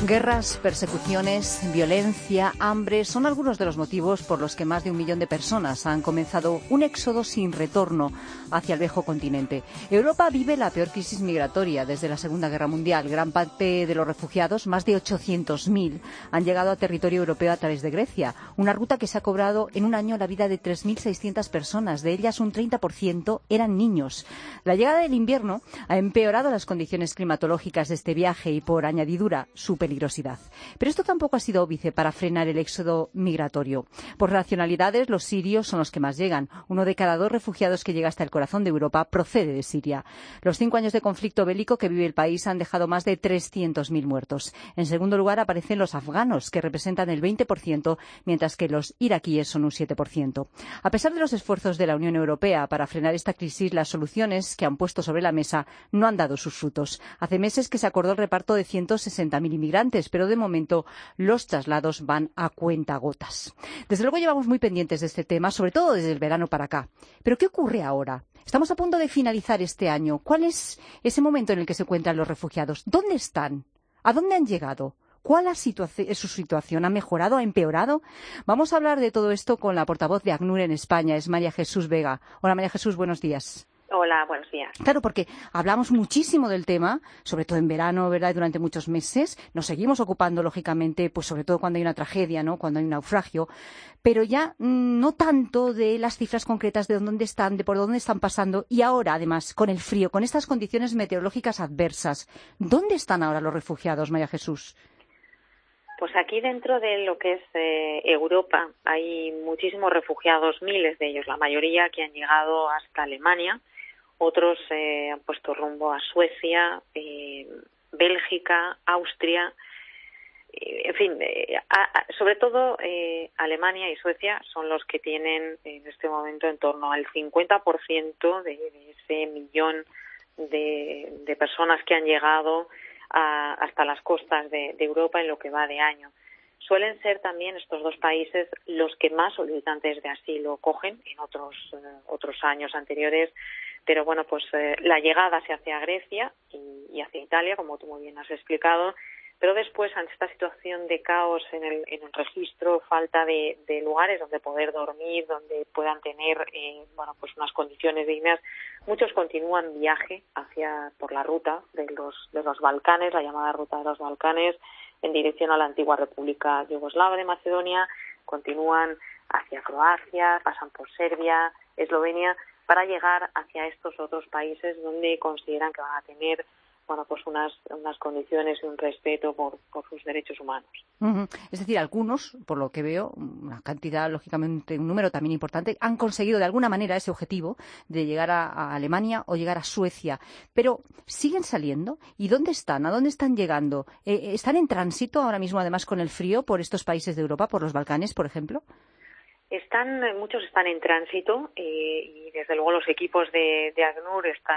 Guerras, persecuciones, violencia, hambre son algunos de los motivos por los que más de 1 millón de personas han comenzado un éxodo sin retorno hacia el viejo continente. Europa vive la peor crisis migratoria desde la Segunda Guerra Mundial. Gran parte de los refugiados, más de 800.000, han llegado a territorio europeo a través de Grecia, una ruta que se ha cobrado en un año la vida de 3.600 personas. De ellas, un 30% eran niños. La llegada del invierno ha empeorado las condiciones climatológicas de este viaje y, por añadidura, su peligrosidad. Pero esto tampoco ha sido óbice para frenar el éxodo migratorio. Por nacionalidades, los sirios son los que más llegan. 1 de cada 2 refugiados que llega hasta el corazón de Europa procede de Siria. Los 5 años de conflicto bélico que vive el país han dejado más de 300.000 muertos. En segundo lugar aparecen los afganos, que representan el 20%, mientras que los iraquíes son un 7%. A pesar de los esfuerzos de la Unión Europea para frenar esta crisis, las soluciones que han puesto sobre la mesa no han dado sus frutos. Hace meses que se acordó el reparto de 160.000 inmigrantes, pero de momento los traslados van a cuentagotas. Desde luego llevamos muy pendientes de este tema, sobre todo desde el verano para acá. ¿Pero qué ocurre ahora? Estamos a punto de finalizar este año. ¿Cuál es ese momento en el que se encuentran los refugiados? ¿Dónde están? ¿A dónde han llegado? ¿Cuál es su situación? ¿Ha mejorado? ¿Ha empeorado? Vamos a hablar de todo esto con la portavoz de ACNUR en España, es María Jesús Vega. Hola, María Jesús, buenos días. Hola, buenos días. Claro, porque hablamos muchísimo del tema, sobre todo en verano, ¿verdad? Y durante muchos meses. Nos seguimos ocupando, lógicamente, pues sobre todo cuando hay una tragedia, ¿no? Cuando hay un naufragio. Pero ya no tanto de las cifras concretas de dónde están, de por dónde están pasando. Y ahora, además, con el frío, con estas condiciones meteorológicas adversas, ¿dónde están ahora los refugiados, María Jesús? Pues aquí dentro de lo que es Europa hay muchísimos refugiados, miles de ellos, la mayoría que han llegado hasta Alemania. Otros han puesto rumbo a Suecia, Bélgica, Austria, en fin, sobre todo Alemania y Suecia son los que tienen en este momento en torno al 50% de ese millón de personas que han llegado hasta las costas de Europa en lo que va de año. Suelen ser también estos dos países los que más solicitantes de asilo cogen en otros años anteriores. Pero bueno, pues la llegada se hace a Grecia y hacia Italia, como tú muy bien has explicado, pero después, ante esta situación de caos en el registro, falta de lugares donde poder dormir, donde puedan tener pues unas condiciones dignas, muchos continúan viaje por la ruta de los Balcanes, la llamada ruta de los Balcanes, en dirección a la antigua República Yugoslava de Macedonia, continúan hacia Croacia, pasan por Serbia, Eslovenia, para llegar hacia estos otros países donde consideran que van a tener pues unas condiciones y un respeto por sus derechos humanos. Uh-huh. Es decir, algunos, por lo que veo, una cantidad, lógicamente, un número también importante, han conseguido de alguna manera ese objetivo de llegar a Alemania o llegar a Suecia. Pero, ¿siguen saliendo? ¿Y dónde están? ¿A dónde están llegando? ¿Están en tránsito ahora mismo, además, con el frío por estos países de Europa, por los Balcanes, por ejemplo? Muchos están en tránsito y desde luego los equipos de ACNUR están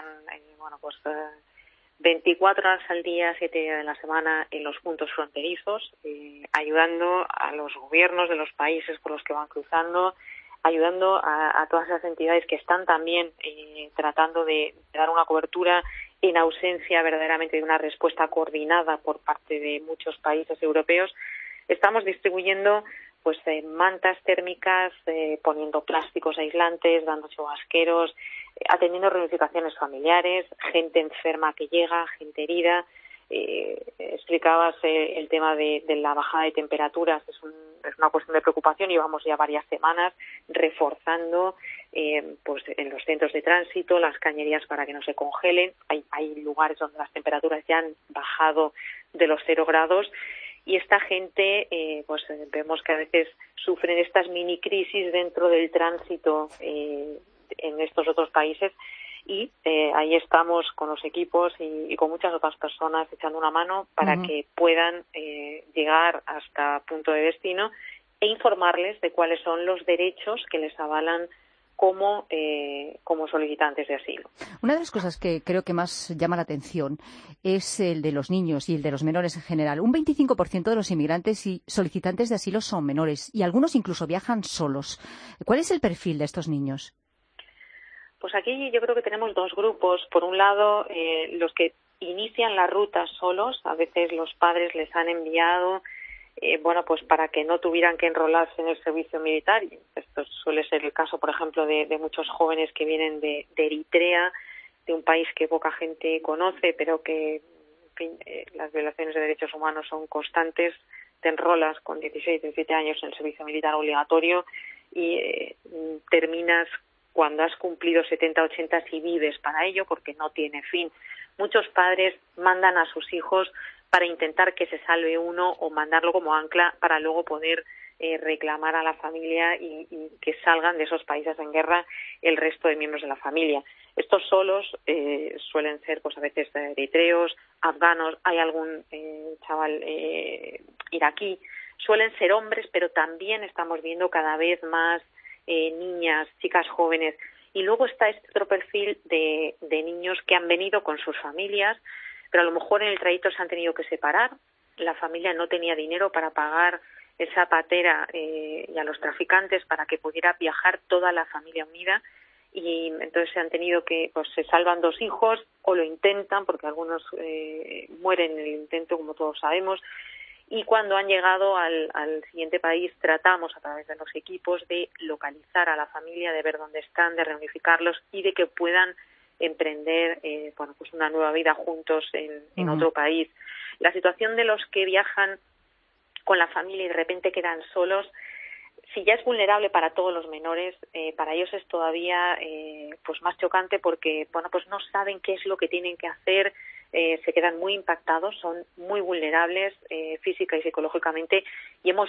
24 horas al día, 7 días de la semana en los puntos fronterizos, ayudando a los gobiernos de los países por los que van cruzando, ayudando a todas esas entidades que están también tratando de dar una cobertura en ausencia verdaderamente de una respuesta coordinada por parte de muchos países europeos. Estamos distribuyendo mantas térmicas, poniendo plásticos aislantes, dando chubasqueros, atendiendo reunificaciones familiares, gente enferma que llega, gente herida. Explicabas el tema de la bajada de temperaturas, es una cuestión de preocupación. Llevamos ya varias semanas reforzando en los centros de tránsito las cañerías para que no se congelen. Hay lugares donde las temperaturas ya han bajado de los 0 grados. Y esta gente, vemos que a veces sufren estas mini crisis dentro del tránsito en estos otros países y ahí estamos con los equipos y con muchas otras personas echando una mano para que puedan llegar hasta punto de destino e informarles de cuáles son los derechos que les avalan como solicitantes de asilo. Una de las cosas que creo que más llama la atención es el de los niños y el de los menores en general. Un 25% de los inmigrantes y solicitantes de asilo son menores y algunos incluso viajan solos. ¿Cuál es el perfil de estos niños? Pues aquí yo creo que tenemos dos grupos. Por un lado, los que inician la ruta solos. A veces los padres les han enviado, pues para que no tuvieran que enrolarse en el servicio militar. Y esto suele ser el caso, por ejemplo, de muchos jóvenes que vienen de Eritrea, de un país que poca gente conoce, pero que, en fin, las violaciones de derechos humanos son constantes. Te enrolas con 16, 17 años en el servicio militar obligatorio y terminas cuando has cumplido 70, 80 si vives para ello, porque no tiene fin. Muchos padres mandan a sus hijos para intentar que se salve uno o mandarlo como ancla para luego poder reclamar a la familia y que salgan de esos países en guerra el resto de miembros de la familia. Estos solos suelen ser pues a veces eritreos, afganos, hay algún chaval iraquí, suelen ser hombres, pero también estamos viendo cada vez más niñas, chicas jóvenes. Y luego está este otro perfil de niños que han venido con sus familias, pero a lo mejor en el trayecto se han tenido que separar, la familia no tenía dinero para pagar esa patera y a los traficantes para que pudiera viajar toda la familia unida, y entonces se han tenido que, pues se salvan 2 hijos o lo intentan, porque algunos mueren en el intento, como todos sabemos. Y cuando han llegado al siguiente país, tratamos a través de los equipos de localizar a la familia, de ver dónde están, de reunificarlos y de que puedan emprender pues una nueva vida juntos en otro país. La situación de los que viajan con la familia y de repente quedan solos, si ya es vulnerable para todos los menores, para ellos es todavía pues más chocante, porque pues no saben qué es lo que tienen que hacer. Se quedan muy impactados, son muy vulnerables física y psicológicamente, y hemos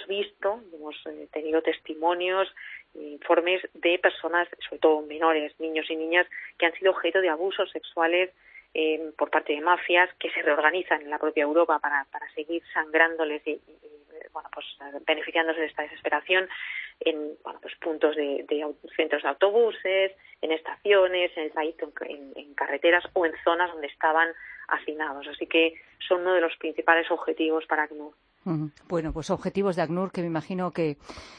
tenido testimonios, informes de personas, sobre todo menores, niños y niñas, que han sido objeto de abusos sexuales por parte de mafias que se reorganizan en la propia Europa para seguir sangrándoles y beneficiándose de esta desesperación en puntos de centros de autobuses, en estaciones, en el trayecto, en carreteras o en zonas donde estaban hacinados. Así que son uno de los principales objetivos para ACNUR. Bueno, pues objetivos de ACNUR que me imagino que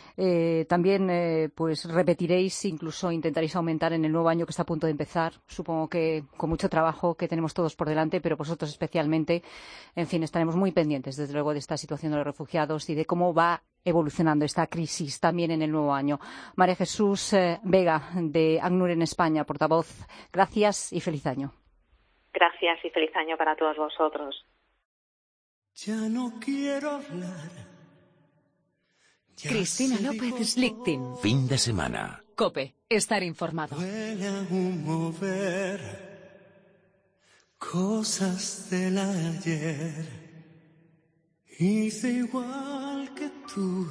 también pues repetiréis, incluso intentaréis aumentar en el nuevo año que está a punto de empezar. Supongo que con mucho trabajo que tenemos todos por delante, pero vosotros especialmente. En fin, estaremos muy pendientes, desde luego, de esta situación de los refugiados y de cómo va evolucionando esta crisis también en el nuevo año. María Jesús Vega, de ACNUR en España, portavoz, gracias y feliz año. Gracias y feliz año para todos vosotros. Ya no quiero hablar. Cristina López Slichting. Fin de semana. COPE. Estar informado. Huele a humo ver cosas del ayer. Hice igual que tú.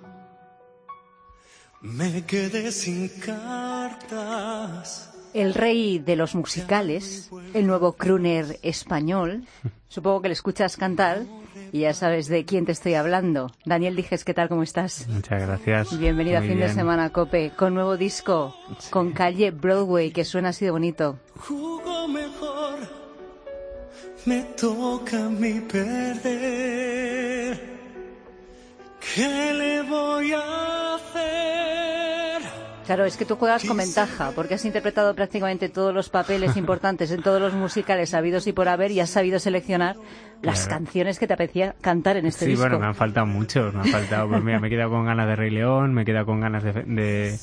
Me quedé sin cartas. El rey de los musicales, el nuevo crooner español. Supongo que le escuchas cantar y ya sabes de quién te estoy hablando. Daniel Dijes, ¿qué tal? ¿Cómo estás? Muchas gracias. Bienvenido a Muy Fin bien. de Semana, COPE, con nuevo disco, Sí. con Calle Broadway, que suena así de bonito. Jugó mejor. Me toca a mí perder. ¿Qué le voy a hacer? Claro, es que tú juegas con ventaja, porque has interpretado prácticamente todos los papeles importantes en todos los musicales habidos y por haber, y has sabido seleccionar las canciones que te apetecía cantar en este disco. Sí, bueno, me han faltado muchos, pues mira, me he quedado con ganas de Rey León, me he quedado con ganas de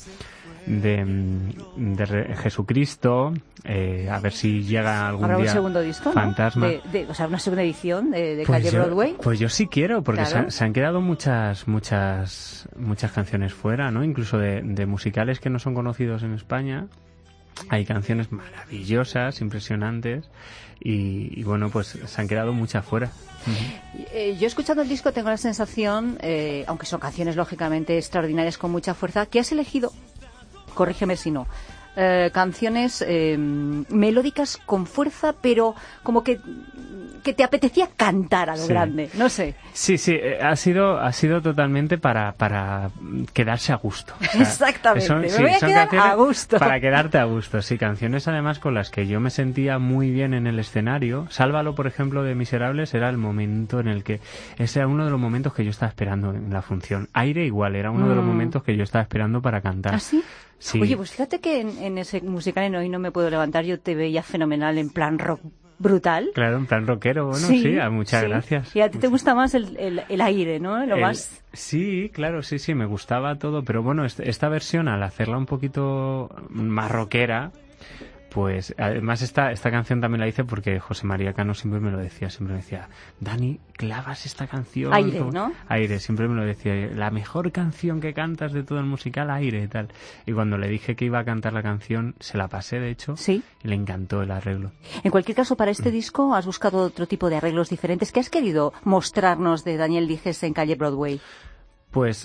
Jesucristo, a ver si llega algún ¿Habrá día un segundo disco, Fantasma. ¿no? O sea, una segunda edición de Pues Calle yo, Broadway. Pues yo sí quiero, porque Claro. se han quedado muchas canciones fuera, ¿no? Incluso de musicales que no son conocidos en España. Hay canciones maravillosas, impresionantes, y bueno, pues se han quedado muchas fuera. Yo escuchando el disco tengo la sensación, aunque son canciones lógicamente extraordinarias con mucha fuerza, que has elegido, corrígeme si no, canciones melódicas con fuerza, pero como que te apetecía cantar a lo grande, no sé. Sí, ha sido totalmente para quedarse a gusto. O sea, Exactamente, me voy a quedar a gusto. Para quedarte a gusto, sí, canciones además con las que yo me sentía muy bien en el escenario. Sálvalo, por ejemplo, de Miserables era el momento en el que, ese era uno de los momentos que yo estaba esperando en la función. Aire igual, era uno de los momentos que yo estaba esperando para cantar. ¿Ah, sí? Sí. Oye, pues fíjate que en ese musical en Hoy no me puedo levantar yo te veía fenomenal en plan rock brutal. Claro, en plan rockero, bueno, sí, muchas gracias. Y a ti te gusta más el aire, ¿no? Más... Sí, claro, sí, me gustaba todo, pero bueno, esta versión, al hacerla un poquito más rockera, pues además esta canción también la hice porque José María Cano siempre me decía, Dani, clavas esta canción. Aire, ¿no? Aire, siempre me lo decía, la mejor canción que cantas de todo el musical, Aire y tal. Y cuando le dije que iba a cantar la canción, se la pasé, de hecho, ¿sí? Y le encantó el arreglo. En cualquier caso, para este disco has buscado otro tipo de arreglos diferentes. ¿Qué has querido mostrarnos de Daniel Dijes en Calle Broadway? Pues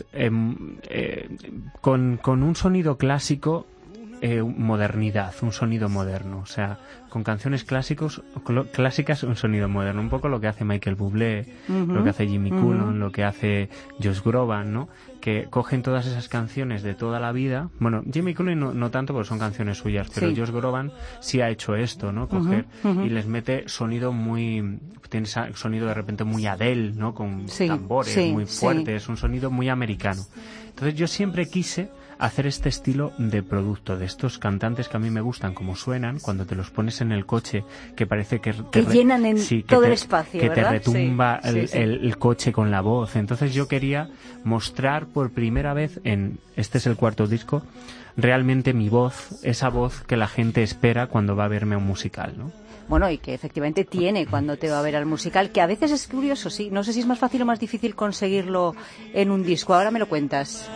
con un sonido clásico, modernidad, un sonido moderno, o sea, con canciones clásicas, un sonido moderno, un poco lo que hace Michael Bublé, lo que hace Jimmy Cullum, lo que hace Josh Groban, ¿no? Que cogen todas esas canciones de toda la vida. Bueno, Jimmy Cullum no tanto porque son canciones suyas, pero Josh Groban sí ha hecho esto, ¿no? Coger y les mete sonido tiene sonido de repente muy Adele, ¿no? Con tambores muy fuertes, un sonido muy americano. Entonces yo siempre quise hacer este estilo de producto, de estos cantantes que a mí me gustan, como suenan, cuando te los pones en el coche, que parece que llenan todo el espacio, que ¿verdad? te retumba el coche con la voz. Entonces yo quería mostrar por primera vez este es el cuarto disco, realmente mi voz, esa voz que la gente espera cuando va a verme a un musical, ¿no? Bueno, y que efectivamente tiene cuando te va a ver al musical, que a veces es curioso, sí. No sé si es más fácil o más difícil conseguirlo en un disco. Ahora me lo cuentas.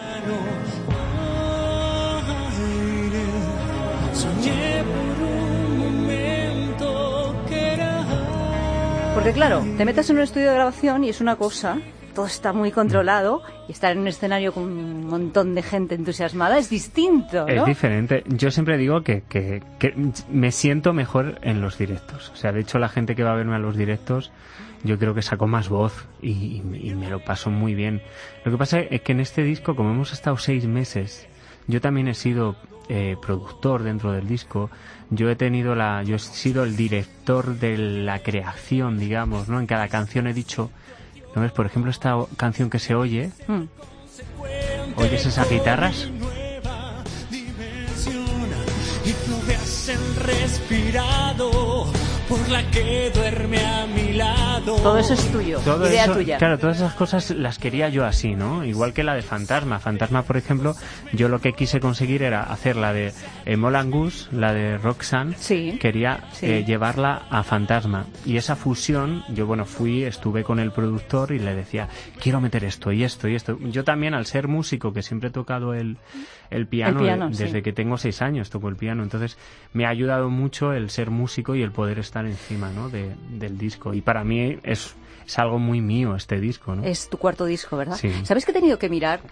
Porque claro, te metes en un estudio de grabación y es una cosa, todo está muy controlado, y estar en un escenario con un montón de gente entusiasmada es distinto, ¿no? Es diferente. Yo siempre digo que me siento mejor en los directos. O sea, de hecho la gente que va a verme a los directos, yo creo que saco más voz y me lo paso muy bien. Lo que pasa es que en este disco, como hemos estado 6 meses, yo también he sido productor dentro del disco. Yo he sido el director de la creación, digamos, ¿no? En cada canción he dicho, ¿no ves? Por ejemplo, esta canción que se oye, ¿oyes esas guitarras? Por la que duerme a mi lado. Todo eso es tuyo, idea tuya. Claro, todas esas cosas las quería yo así, ¿no? Igual que la de Fantasma. Fantasma, por ejemplo, yo lo que quise conseguir era hacer la de Moulin Rouge, la de Roxanne. Sí. Quería llevarla a Fantasma. Y esa fusión, yo estuve con el productor y le decía, quiero meter esto y esto y esto. Yo también, al ser músico, que siempre he tocado el piano desde que tengo 6 años, toco el piano. Entonces, me ha ayudado mucho el ser músico y el poder estar encima, ¿no? del disco, y para mí es algo muy mío este disco, ¿no? Es tu cuarto disco, ¿verdad? Sí. ¿Sabes que he tenido que mirar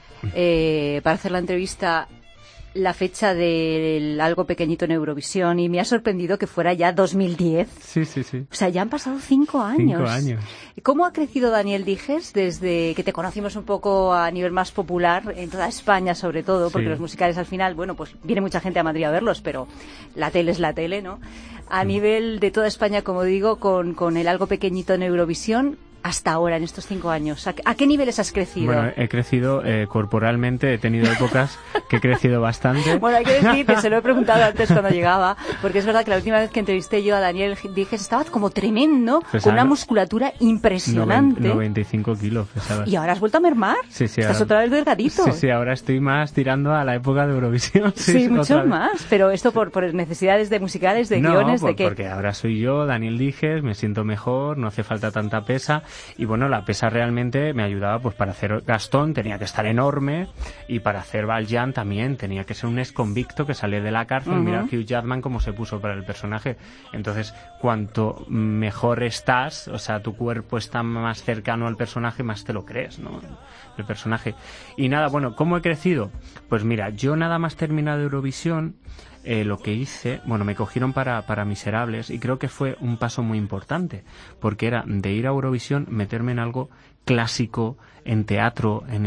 para hacer la entrevista la fecha del Algo Pequeñito en Eurovisión, y me ha sorprendido que fuera ya 2010? Sí. O sea, ya han pasado 5 años. 5 años. ¿Cómo ha crecido Daniel Dijes desde que te conocimos un poco a nivel más popular, en toda España sobre todo, porque los musicales al final, bueno, pues viene mucha gente a Madrid a verlos, pero la tele es la tele, ¿no? A nivel de toda España, como digo, con el Algo Pequeñito en Eurovisión, hasta ahora, en estos 5 años? ¿A qué niveles has crecido? Bueno, he crecido corporalmente, he tenido épocas que he crecido bastante. Bueno, hay que decir que se lo he preguntado antes cuando llegaba, porque es verdad que la última vez que entrevisté yo a Daniel Dijes estaba como tremendo, pesaba con una musculatura impresionante. 95 kilos pesaba. ¿Y ahora has vuelto a mermar? Sí. Estás ahora, otra vez delgadito. Sí, ahora estoy más tirando a la época de Eurovisión. Sí, mucho más. Pero esto por necesidades de musicales, de guiones, ¿de qué? Porque ahora soy yo, Daniel Dijes, me siento mejor, no hace falta tanta pesa. Y bueno, la pesa realmente me ayudaba, pues para hacer Gastón tenía que estar enorme, y para hacer Valjean también tenía que ser un exconvicto que sale de la cárcel. Mira Hugh Jackman cómo se puso para el personaje. Entonces, cuanto mejor estás, o sea, tu cuerpo está más cercano al personaje, más te lo crees, ¿no? El personaje. Y nada, bueno, ¿cómo he crecido? Pues mira, yo nada más terminado Eurovisión, lo que hice, bueno, me cogieron para Miserables, y creo que fue un paso muy importante, porque era de ir a Eurovisión, meterme en algo clásico, en teatro, en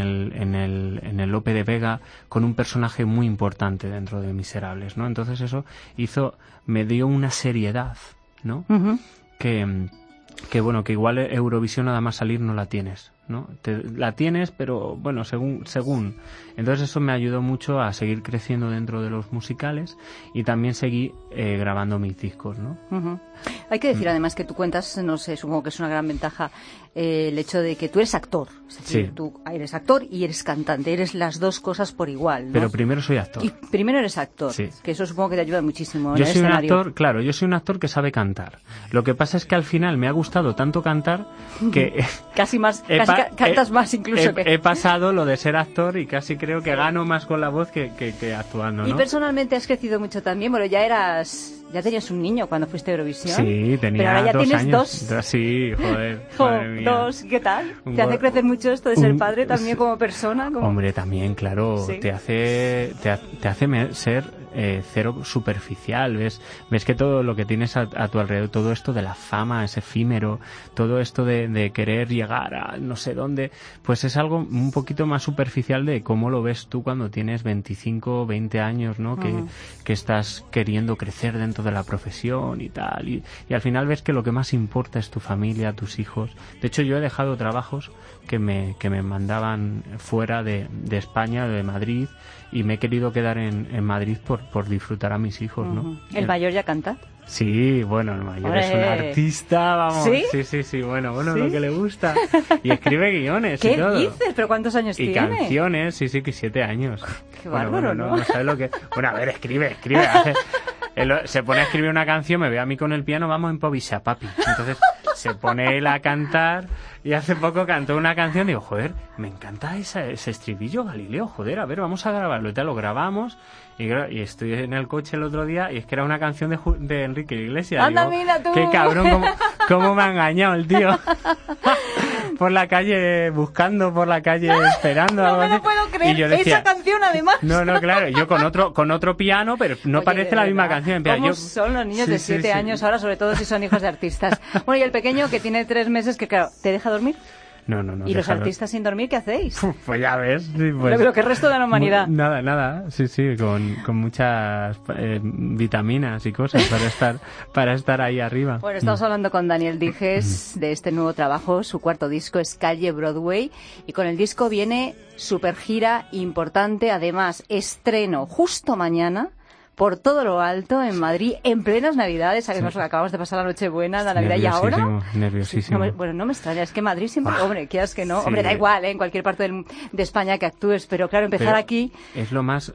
el Lope de Vega, con un personaje muy importante dentro de Miserables, ¿no? Entonces eso me dio una seriedad, ¿no? Que bueno, que igual Eurovisión nada más salir no la tienes. ¿no? La tienes, pero bueno, según. Entonces eso me ayudó mucho a seguir creciendo dentro de los musicales y también seguí grabando mis discos, ¿no? Uh-huh. Hay que decir además que tú cuentas, no sé, supongo que es una gran ventaja el hecho de que tú eres actor. Es decir, Sí. tú eres actor y eres cantante, eres las dos cosas por igual, ¿no? Pero primero soy actor. Y primero eres actor, Sí. que eso supongo que te ayuda muchísimo. Yo en el soy un escenario. actor, claro, yo soy un actor que sabe cantar. Lo que pasa es que al final me ha gustado tanto cantar que Casi más, he casi pa- cantas más incluso he, que... he pasado lo de ser actor y casi creo que gano más con la voz que actuando, ¿no? Y personalmente has crecido mucho también. Bueno, ya tenías un niño cuando fuiste a Eurovisión. Sí, tenía Pero ahora ya 2 tienes años. 2. Sí, joder, Jo, madre mía. 2, ¿qué tal? Un ¿Te hace go- crecer mucho esto de ser un- padre también como persona? Como... Hombre, también, claro, Sí. te hace ser cero superficial. Ves que todo lo que tienes a tu alrededor, todo esto de la fama es efímero, todo esto de querer llegar a no sé dónde, pues es algo un poquito más superficial de cómo lo ves tú cuando tienes 25, 20 años, ¿no? Que estás queriendo crecer dentro de la profesión y tal. Y al final ves que lo que más importa es tu familia, tus hijos. De hecho, yo he dejado trabajos que me mandaban fuera de España, de Madrid, y me he querido quedar en Madrid por disfrutar a mis hijos, ¿no? ¿El mayor ya canta? Sí, bueno, el mayor ¡Hombre! es un artista, vamos. ¿Sí? Sí, bueno, ¿Sí? lo que le gusta. Y escribe guiones y ¿Qué todo. dices? ¿Pero cuántos años Y tiene? canciones, sí, que 7 años. Qué bárbaro, ¿no? No sabes lo que... Bueno, a ver, escribe. Se pone a escribir una canción, me ve a mí con el piano, vamos a improvisar, papi. Entonces se pone él a cantar y hace poco cantó una canción, digo, joder, me encanta ese estribillo, Galileo, joder, a ver, vamos a grabarlo. Y tal, lo grabamos y estoy en el coche el otro día y es que era una canción de Enrique Iglesias. ¡Anda, Digo, mira tú! ¡Qué cabrón! ¿Cómo me ha engañado el tío? Por la calle, buscando por la calle, esperando. No algo me lo así. puedo creer, Y yo decía, esa canción además. No, claro, yo con otro piano, pero no Oye, parece de la misma verdad, canción. En plan, ¿cómo yo- son los niños Sí, de sí, 7 sí. años ahora, sobre todo si son hijos de artistas? Bueno, y el pequeño que tiene 3 meses, que claro, ¿te deja dormir? No. ¿Y los déjalo. artistas sin dormir qué hacéis? Pues ya ves. Sí, pues, Lo que el resto de la humanidad. Nada. Sí, con muchas vitaminas y cosas para estar ahí arriba. Bueno, estamos hablando con Daniel Dijes de este nuevo trabajo. Su cuarto disco es Calle Broadway y con el disco viene super gira importante. Además, estreno justo mañana por todo lo alto en Madrid en plenas Navidades. Sabemos que acabamos de pasar la Nochebuena, la Navidad y ahora... Nerviosísimo. No me extraña, es que Madrid siempre... Hombre, quieras que no. Sí. Hombre, da igual, en cualquier parte de España que actúes, pero claro, empezar aquí... Es lo más...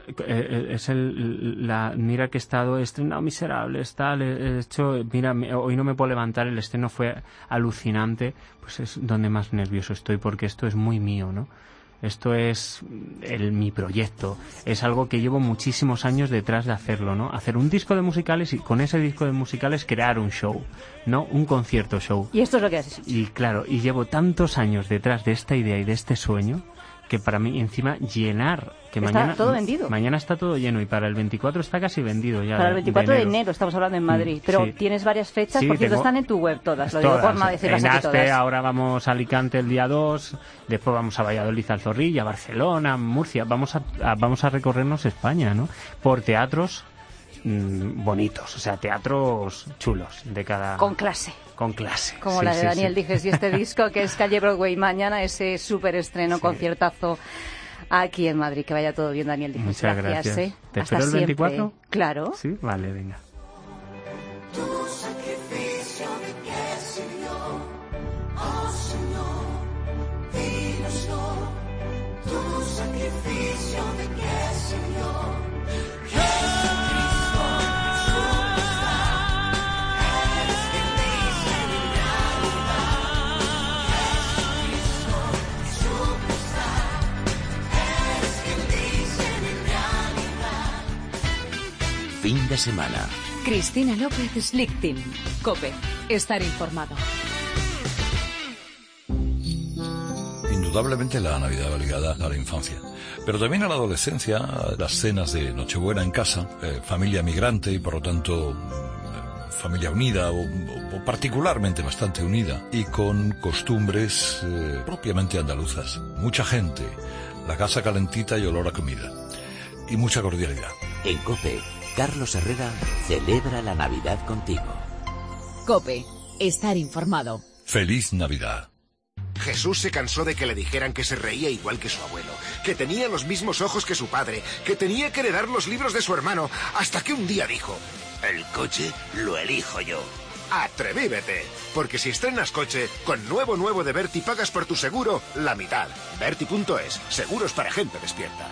mira que he estado estrenado Miserables, tal, he hecho... Mira, hoy no me puedo levantar, el estreno fue alucinante. Pues es donde más nervioso estoy, porque esto es muy mío, ¿no? Esto es mi proyecto. Es algo que llevo muchísimos años detrás de hacerlo, ¿no? Hacer un disco de musicales y con ese disco de musicales crear un show, ¿no? Un concierto show. Y esto es lo que haces. Y claro, y llevo tantos años detrás de esta idea y de este sueño que para mí encima llenar, que está mañana todo vendido. Mañana está todo lleno y para el 24 está casi vendido ya. Para el 24 de enero estamos hablando en Madrid, pero sí. Tienes varias fechas, Sí, por cierto, tengo- están en tu web todas, lo digo por no decirlas en aquí Aspe, todas. ahora vamos a Alicante el día 2, después vamos a Valladolid, al Zorrilla, Barcelona, Murcia, vamos a recorrernos España, ¿no? Por teatros bonitos, o sea, teatros chulos de cada... Con clase. Con clase. Como sí, la de sí, Daniel sí. Dijes y este disco que es Calle Broadway mañana, ese súper estreno, Sí. conciertazo aquí en Madrid. Que vaya todo bien, Daniel Dijes. Muchas gracias. ¿Eh? ¿Te Hasta espero el siempre. 24? Claro. Sí, vale, venga. Tu sacrificio de qué sirvió, oh Señor, dínoslo. Tu sacrificio de qué sirvió. Fin de semana. Cristina López Slichting. COPE. Estar informado. Indudablemente la Navidad va ligada a la infancia, pero también a la adolescencia, a las cenas de Nochebuena en casa, familia migrante y por lo tanto familia unida o particularmente bastante unida y con costumbres propiamente andaluzas. Mucha gente, la casa calentita y olor a comida y mucha cordialidad. En COPE, Carlos Herrera celebra la Navidad contigo. COPE. Estar informado. ¡Feliz Navidad! Jesús se cansó de que le dijeran que se reía igual que su abuelo, que tenía los mismos ojos que su padre, que tenía que heredar los libros de su hermano, hasta que un día dijo: el coche lo elijo yo. ¡Atrevívete! Porque si estrenas coche, con nuevo de Berti pagas por tu seguro la mitad. Berti.es, seguros para gente despierta.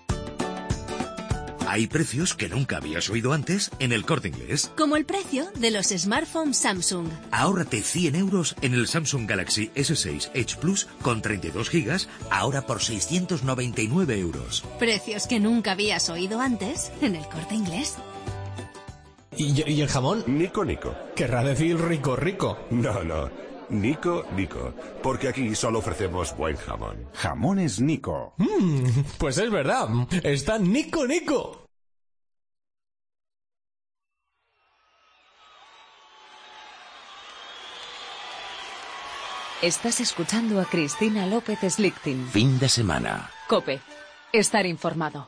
Hay precios que nunca habías oído antes en El Corte Inglés. Como el precio de los smartphones Samsung. Ahórrate 100 euros en el Samsung Galaxy S6 Edge Plus con 32 gigas, ahora por 699 euros. Precios que nunca habías oído antes en El Corte Inglés. ¿Y el jamón? Nico. Querrá decir rico. No. Nico. Porque aquí solo ofrecemos buen jamón. Jamones Nico. Pues es verdad. Está Nico. Estás escuchando a Cristina López Slichting. Fin de semana. COPE. Estar informado.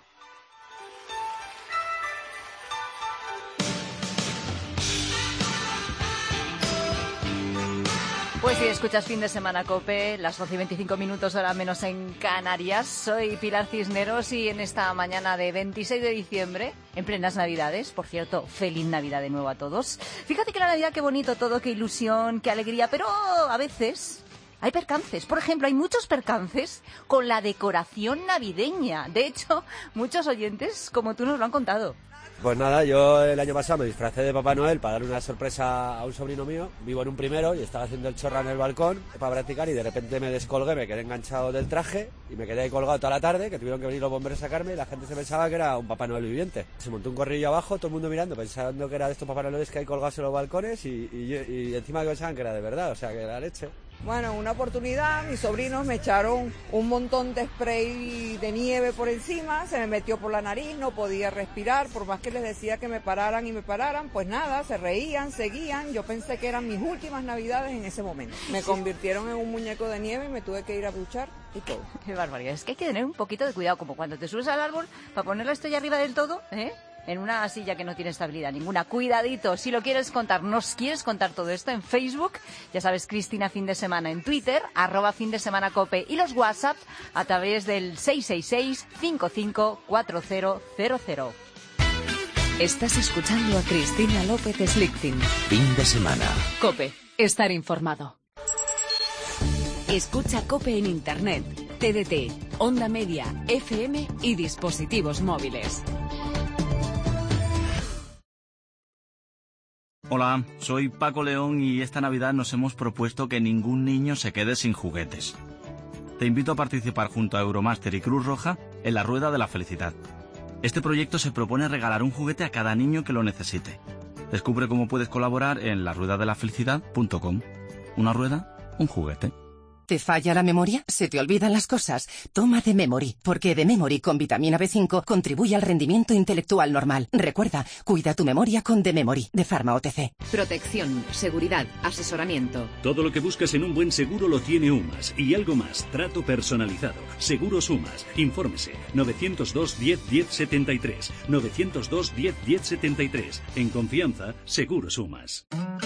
Pues si escuchas Fin de Semana COPE, las 12:25, hora menos en Canarias. Soy Pilar Cisneros y en esta mañana de 26 de diciembre, en plenas Navidades, por cierto, feliz Navidad de nuevo a todos. Fíjate que la Navidad, qué bonito todo, qué ilusión, qué alegría, pero a veces hay percances. Por ejemplo, hay muchos percances con la decoración navideña. De hecho, muchos oyentes, como tú, nos lo han contado. Pues nada, yo el año pasado me disfracé de Papá Noel para darle una sorpresa a un sobrino mío. Vivo en un primero y estaba haciendo el chorra en el balcón para practicar y de repente me descolgué, me quedé enganchado del traje y me quedé ahí colgado toda la tarde, que tuvieron que venir los bomberos a sacarme y la gente se pensaba que era un Papá Noel viviente. Se montó un corrillo abajo, todo el mundo mirando, pensando que era de estos Papá Noeles que hay colgados en los balcones y encima que pensaban que era de verdad, o sea, que era leche. Bueno, una oportunidad, mis sobrinos me echaron un montón de spray de nieve por encima, se me metió por la nariz, no podía respirar, por más que les decía que me pararan, pues nada, se reían, seguían, yo pensé que eran mis últimas Navidades en ese momento. Me convirtieron en un muñeco de nieve y me tuve que ir a duchar y todo. Qué barbaridad, es que hay que tener un poquito de cuidado, como cuando te subes al árbol, para ponerla esto ya arriba del todo, en una silla que no tiene estabilidad ninguna. Cuidadito, si lo quieres contar, nos quieres contar todo esto en Facebook, ya sabes, Cristina Fin de Semana, en Twitter, @findesemanacope, y los WhatsApp a través del 666-554000. Estás escuchando a Cristina López Slichting. Fin de semana. COPE. Estar informado. Escucha COPE en Internet, TDT, Onda Media, FM y dispositivos móviles. Hola, soy Paco León y esta Navidad nos hemos propuesto que ningún niño se quede sin juguetes. Te invito a participar junto a Euromaster y Cruz Roja en la Rueda de la Felicidad. Este proyecto se propone regalar un juguete a cada niño que lo necesite. Descubre cómo puedes colaborar en laruedadelafelicidad.com. Una rueda, un juguete. ¿Te falla la memoria? ¿Se te olvidan las cosas? Toma D-Memory, porque D-Memory con vitamina B5 contribuye al rendimiento intelectual normal. Recuerda, cuida tu memoria con D-Memory, de Pharma OTC. Protección, seguridad, asesoramiento. Todo lo que buscas en un buen seguro lo tiene UMAS. Y algo más, trato personalizado. Seguros UMAS. Infórmese. 902 10 10 73. 902 10 10 73. En confianza, Seguros UMAS.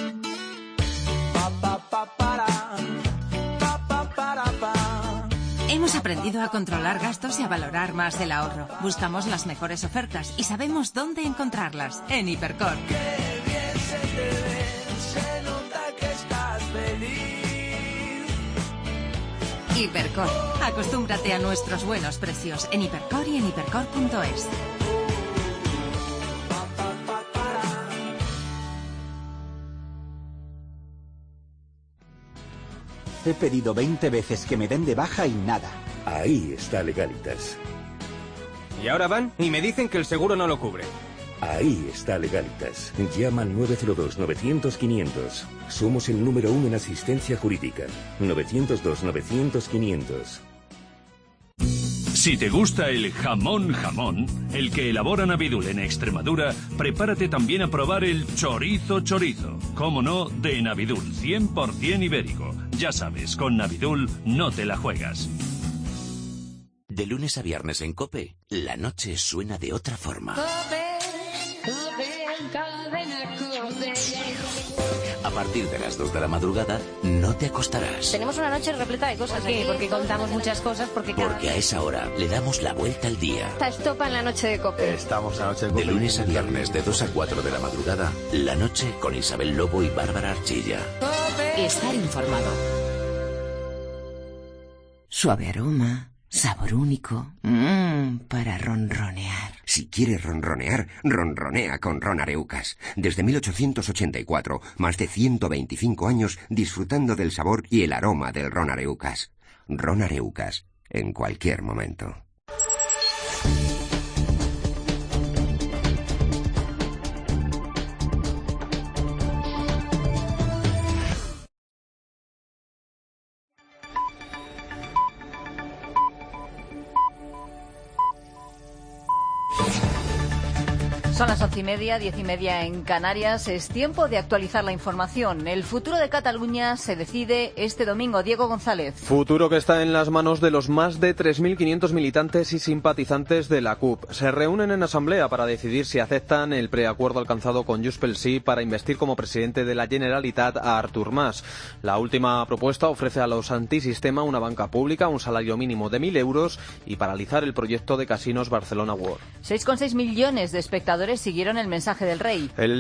Hemos aprendido a controlar gastos y a valorar más el ahorro. Buscamos las mejores ofertas y sabemos dónde encontrarlas. En Hipercor. Qué bien se te ve, se nota que estás feliz. Hipercor. Acostúmbrate a nuestros buenos precios en Hipercor y en hipercor.es. He pedido 20 veces que me den de baja y nada. Ahí está Legalitas. Y ahora van y me dicen que el seguro no lo cubre. Ahí está Legalitas. Llama al 902-900-500. Somos el número 1 en asistencia jurídica. 902-900-500. Si te gusta el jamón, el que elaboran Navidul en Extremadura, prepárate también a probar el chorizo. Cómo no, de Navidul, 100% ibérico. Ya sabes, con Navidul no te la juegas. De lunes a viernes en COPE, la noche suena de otra forma. A partir de las 2 de la madrugada no te acostarás. Tenemos una noche repleta de cosas. ¿Por qué? Porque contamos muchas cosas. Porque a esa hora le damos la vuelta al día. Está estopa en la noche de COPE. Estamos en la noche de COPE. De lunes a viernes, de 2 a 4 de la madrugada, la noche con Isabel Lobo y Bárbara Archilla. Estar informado. Suave aroma, sabor único, para ronronear. Si quieres ronronear, ronronea con Ron Areucas. Desde 1884, más de 125 años disfrutando del sabor y el aroma del Ron Areucas. Ron Areucas, en cualquier momento. Son las 11:30, 10:30 en Canarias. Es tiempo de actualizar la información. El futuro de Cataluña se decide este domingo. Diego González. Futuro que está en las manos de los más de 3.500 militantes y simpatizantes de la CUP. Se reúnen en asamblea para decidir si aceptan el preacuerdo alcanzado con Junts pel Sí para investir como presidente de la Generalitat a Artur Mas. La última propuesta ofrece a los antisistema una banca pública, un salario mínimo de 1.000 euros y paralizar el proyecto de casinos Barcelona World. 6,6 millones de espectadores siguieron el mensaje del rey. El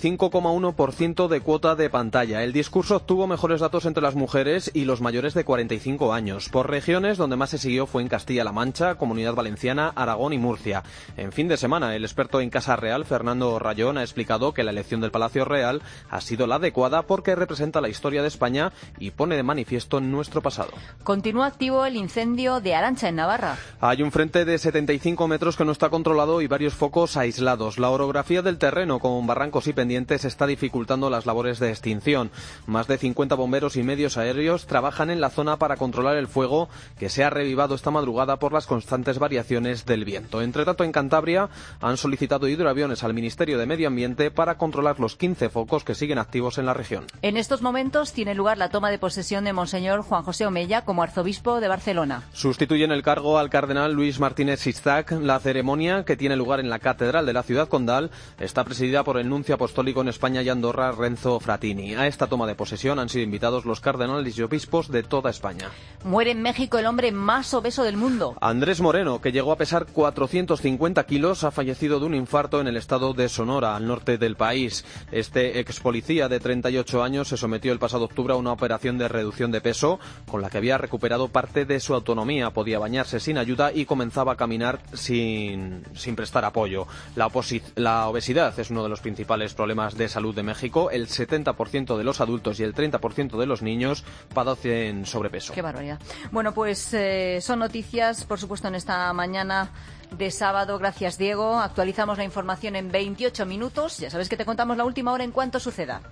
65,1% de cuota de pantalla. El discurso obtuvo mejores datos entre las mujeres y los mayores de 45 años. Por regiones, donde más se siguió fue en Castilla-La Mancha, Comunidad Valenciana, Aragón y Murcia. En fin de semana, el experto en Casa Real, Fernando Rayón, ha explicado que la elección del Palacio Real ha sido la adecuada porque representa la historia de España y pone de manifiesto nuestro pasado. Continúa activo el incendio de Arantxa, en Navarra. Hay un frente de 75 metros que no está controlado y varios focos aislados. La orografía del terreno, con barrancos y pendientes, está dificultando las labores de extinción. Más de 50 bomberos y medios aéreos trabajan en la zona para controlar el fuego, que se ha revivado esta madrugada por las constantes variaciones del viento. Entre tanto, en Cantabria han solicitado hidroaviones al Ministerio de Medio Ambiente para controlar los 15 focos que siguen activos en la región. En estos momentos tiene lugar la toma de posesión de Monseñor Juan José Omella como arzobispo de Barcelona. Sustituye en el cargo al cardenal Luis Martínez Sistac. La ceremonia, que tiene lugar en la Catedral de la ciudad condal, está presidida por el nuncio apostólico en España y Andorra, Renzo Fratini. A esta toma de posesión han sido invitados los cardenales y obispos de toda España. Muere en México el hombre más obeso del mundo. Andrés Moreno, que llegó a pesar 450 kilos, ha fallecido de un infarto en el estado de Sonora, al norte del país. Este ex policía de 38 años se sometió el pasado octubre a una operación de reducción de peso, con la que había recuperado parte de su autonomía. Podía bañarse sin ayuda y comenzaba a caminar sin prestar apoyo. La obesidad es uno de los principales problemas de salud de México. El 70% de los adultos y el 30% de los niños padecen sobrepeso. Qué barbaridad. Bueno, pues son noticias, por supuesto, en esta mañana de sábado. Gracias, Diego. Actualizamos la información en 28 minutos. Ya sabes que te contamos la última hora en cuanto suceda.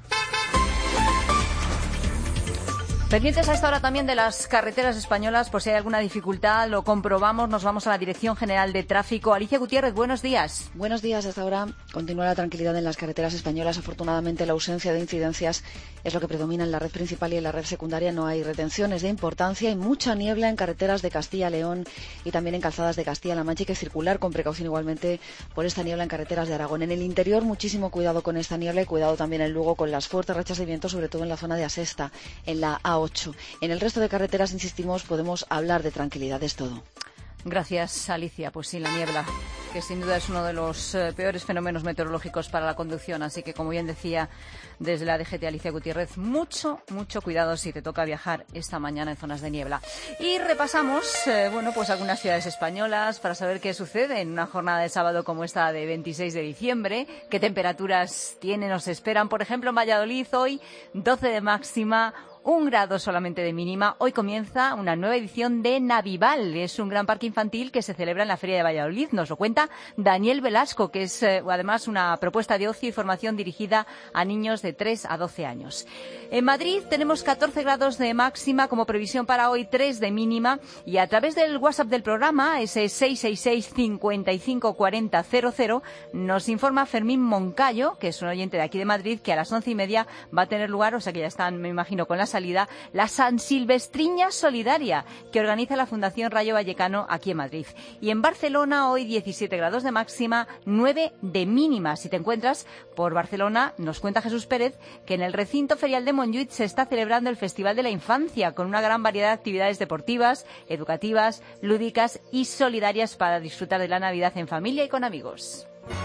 Pendientes a esta hora también de las carreteras españolas, por si hay alguna dificultad, lo comprobamos. Nos vamos a la Dirección General de Tráfico. Alicia Gutiérrez, buenos días. Buenos días. Hasta ahora continúa la tranquilidad en las carreteras españolas. Afortunadamente, la ausencia de incidencias es lo que predomina en la red principal y en la red secundaria. No hay retenciones de importancia y mucha niebla en carreteras de Castilla-León y también en calzadas de Castilla-La Mancha. Hay que circular con precaución igualmente por esta niebla en carreteras de Aragón. En el interior, muchísimo cuidado con esta niebla y cuidado también en Lugo con las fuertes rachas de viento, sobre todo en la zona de Asesta, en la A8. En el resto de carreteras, insistimos, podemos hablar de tranquilidad, es todo. Gracias, Alicia. Pues sí, la niebla, que sin duda es uno de los peores fenómenos meteorológicos para la conducción. Así que, como bien decía desde la DGT Alicia Gutiérrez, mucho cuidado si te toca viajar esta mañana en zonas de niebla. Y repasamos, pues algunas ciudades españolas para saber qué sucede en una jornada de sábado como esta de 26 de diciembre. Qué temperaturas tienen o se esperan. Por ejemplo, en Valladolid hoy 12 de máxima, 1 grado solamente de mínima. Hoy comienza una nueva edición de Navival. Es un gran parque infantil que se celebra en la Feria de Valladolid. Nos lo cuenta Daniel Velasco, que es además una propuesta de ocio y formación dirigida a niños de 3 a 12 años. En Madrid tenemos 14 grados de máxima como previsión para hoy, 3 de mínima. Y a través del WhatsApp del programa, ese 666 55 40 00, nos informa Fermín Moncayo, que es un oyente de aquí de Madrid, que a las 11:30 va a tener lugar, o sea que ya están, me imagino, con las salida la San Silvestriña Solidaria, que organiza la Fundación Rayo Vallecano aquí en Madrid. Y en Barcelona hoy 17 grados de máxima, 9 de mínima. Si te encuentras por Barcelona, nos cuenta Jesús Pérez que en el recinto ferial de Montjuïc se está celebrando el Festival de la Infancia, con una gran variedad de actividades deportivas, educativas, lúdicas y solidarias para disfrutar de la Navidad en familia y con amigos.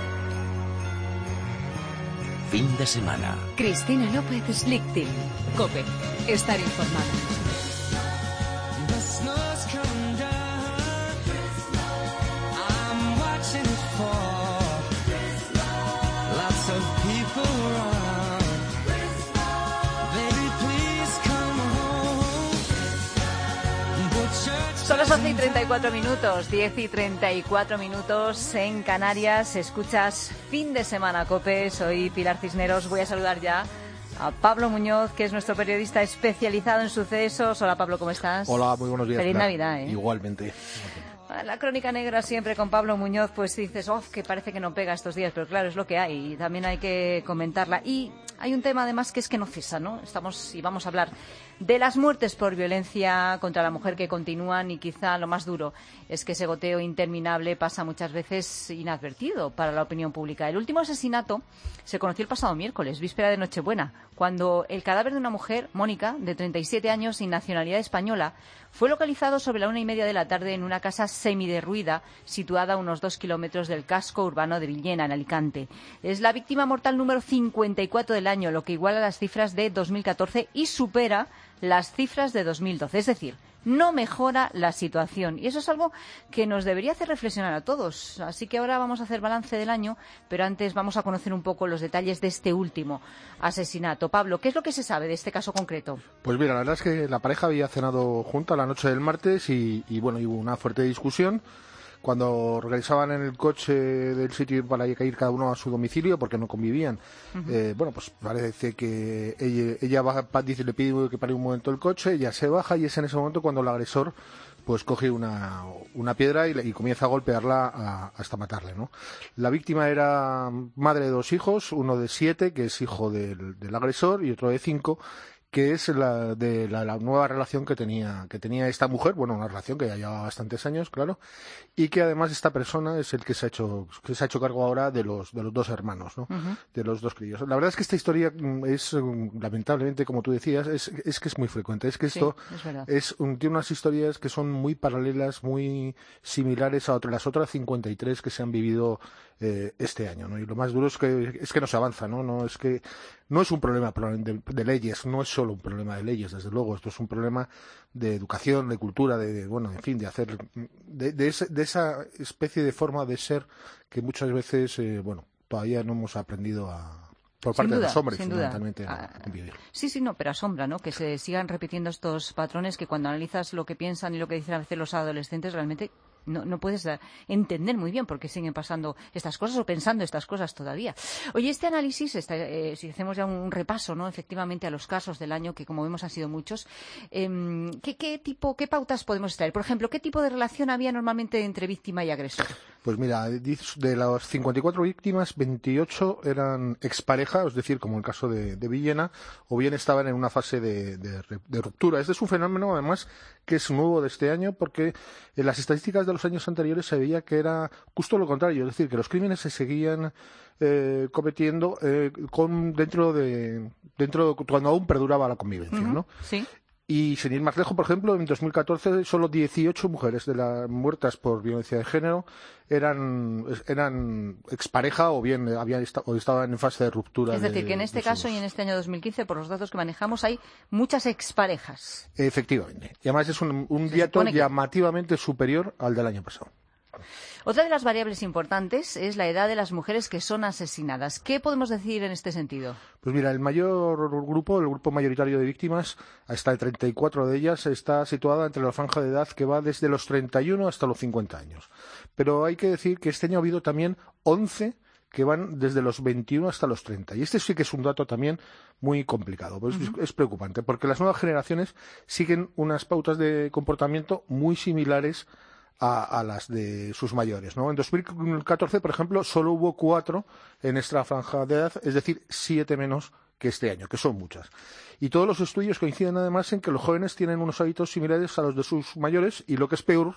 Fin de semana. Cristina López Slichting. COPE. Estar informada. Son las 11 y 34 minutos, 10 y 34 minutos en Canarias. Escuchas Fin de Semana COPE. Soy Pilar Cisneros. Voy a saludar ya a Pablo Muñoz, que es nuestro periodista especializado en sucesos. Hola Pablo, ¿cómo estás? Hola, muy buenos días. Feliz Navidad, ¿eh? Igualmente. La crónica negra siempre con Pablo Muñoz, pues dices, que parece que no pega estos días, pero claro, es lo que hay y también hay que comentarla. Y hay un tema además que es que no cesa, ¿no? Vamos a hablar de las muertes por violencia contra la mujer que continúan, y quizá lo más duro es que ese goteo interminable pasa muchas veces inadvertido para la opinión pública. El último asesinato se conoció el pasado miércoles, víspera de Nochebuena, cuando el cadáver de una mujer, Mónica, de 37 años, sin nacionalidad española, fue localizado sobre la 1:30 de la tarde en una casa semiderruida situada a unos 2 kilómetros del casco urbano de Villena, en Alicante. Es la víctima mortal número 54 del año, lo que iguala las cifras de 2014 y supera las cifras de 2012. Es decir, no mejora la situación. Y eso es algo que nos debería hacer reflexionar a todos. Así que ahora vamos a hacer balance del año, pero antes vamos a conocer un poco los detalles de este último asesinato. Pablo, ¿qué es lo que se sabe de este caso concreto? Pues mira, la verdad es que la pareja había cenado junta la noche del martes y hubo una fuerte discusión. Cuando regresaban en el coche del sitio para ir cada uno a su domicilio, porque no convivían, pues parece que ella dice, le pide que pare un momento el coche, ella se baja y es en ese momento cuando el agresor pues coge una piedra y comienza a golpearla hasta matarle, ¿no? La víctima era madre de 2 hijos, uno de 7, que es hijo del agresor, y otro de 5, que es la nueva relación que tenía esta mujer, una relación que ya lleva bastantes años, claro, y que además esta persona es el que se ha hecho cargo ahora de los 2 hermanos, ¿no? De los 2 críos. La verdad es que esta historia es, lamentablemente, como tú decías, es que es muy frecuente. Es que esto tiene unas historias que son muy paralelas, muy similares a las otras 53 que se han vivido este año, ¿no? Y lo más duro es que no se avanza, ¿no? No es un problema de leyes, no es solo un problema de leyes, desde luego. Esto es un problema de educación, de cultura, de hacer de esa especie de forma de ser que muchas veces, todavía no hemos aprendido por parte de los hombres, fundamentalmente, a convivir. Sí, no, pero asombra, ¿no? Que se sigan repitiendo estos patrones que cuando analizas lo que piensan y lo que dicen a veces los adolescentes, realmente no puedes entender muy bien por qué siguen pasando estas cosas o pensando estas cosas todavía. Oye, este análisis, si hacemos ya un repaso, ¿no? Efectivamente, a los casos del año, que como vemos han sido muchos, ¿qué pautas podemos extraer? Por ejemplo, ¿qué tipo de relación había normalmente entre víctima y agresor? Pues mira, de las 54 víctimas, 28 eran expareja, es decir, como el caso de Villena, o bien estaban en una fase de ruptura. Este es un fenómeno, además, que es nuevo de este año, porque en las estadísticas de los años anteriores se veía que era justo lo contrario, es decir, que los crímenes se seguían cometiendo cuando aún perduraba la convivencia, ¿no? Sí. Y sin ir más lejos, por ejemplo, en 2014 solo 18 mujeres de las muertas por violencia de género eran expareja o bien estaban en fase de ruptura. Es decir, que en este caso y en este año 2015, por los datos que manejamos, hay muchas exparejas. Efectivamente. Y además es un dato llamativamente superior al del año pasado. Otra de las variables importantes es la edad de las mujeres que son asesinadas. ¿Qué podemos decir en este sentido? Pues mira, el grupo mayoritario de víctimas, hasta de 34 de ellas, está situada entre la franja de edad que va desde los 31 hasta los 50 años. Pero hay que decir que este año ha habido también 11 que van desde los 21 hasta los 30. Y este sí que es un dato también muy complicado. Pues es preocupante, porque las nuevas generaciones siguen unas pautas de comportamiento muy similares a las de sus mayores, ¿no? En 2014, por ejemplo, solo hubo 4 en esta franja de edad, es decir, 7 menos este año, que son muchas. Y todos los estudios coinciden además en que los jóvenes tienen unos hábitos similares a los de sus mayores y lo que es peor,